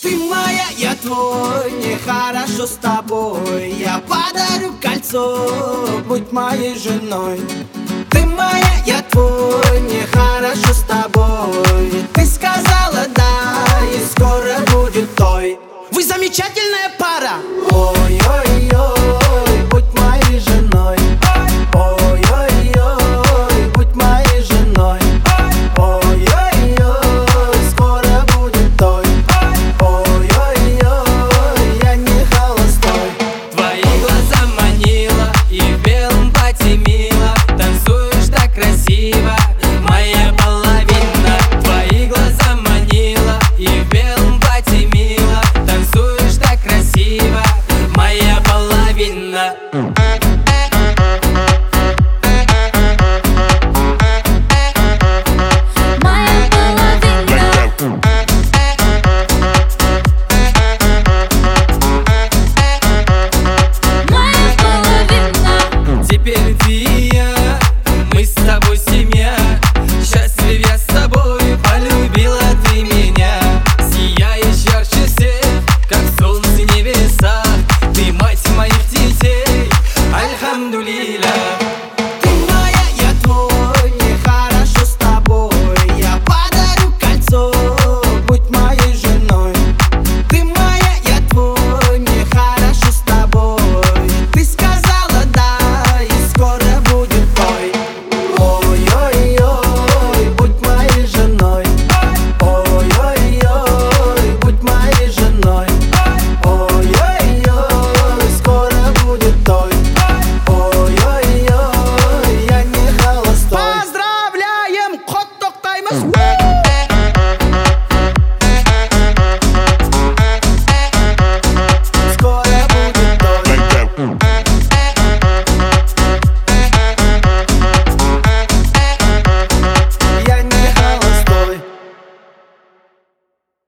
Ты моя, я твой, нехорошо с тобой. Я подарю кольцо, будь моей женой. Ты моя, я твой, нехорошо с тобой. Ты сказала да, и скоро будет той. Вы замечательная пара.